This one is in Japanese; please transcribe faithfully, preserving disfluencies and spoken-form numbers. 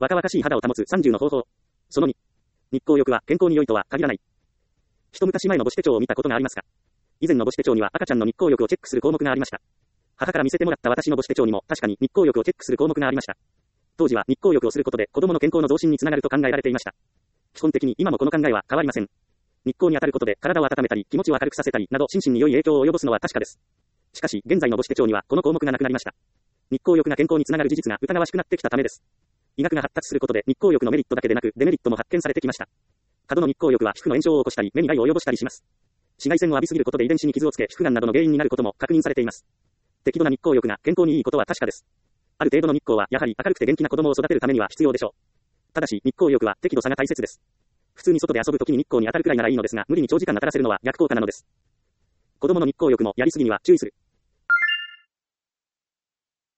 若々しい肌を保つさんじゅうの方法。そのに。日光浴は健康に良いとは限らない。一昔前の母子手帳を見たことがありますか？以前の母子手帳には赤ちゃんの日光浴をチェックする項目がありました。母から見せてもらった私の母子手帳にも確かに日光浴をチェックする項目がありました。当時は日光浴をすることで子供の健康の増進につながると考えられていました。基本的に今もこの考えは変わりません。日光に当たることで体を温めたり気持ちを明るくさせたりなど心身に良い影響を及ぼすのは確かです。しかし現在の母子手帳にはこの項目がなくなりました。日光浴が健康につながる事実が疑わしくなってきたためです。医学が発達することで日光浴のメリットだけでなくデメリットも発見されてきました。過度の日光浴は皮膚の炎症を起こしたり目に害を及ぼしたりします。紫外線を浴びすぎることで遺伝子に傷をつけ皮膚がんなどの原因になることも確認されています。適度な日光浴が健康にいいことは確かです。ある程度の日光はやはり明るくて元気な子供を育てるためには必要でしょう。ただし日光浴は適度さが大切です。普通に外で遊ぶときに日光に当たるくらいならいいのですが無理に長時間当たらせるのは逆効果なのです。子供の日光浴もやりすぎには注意する。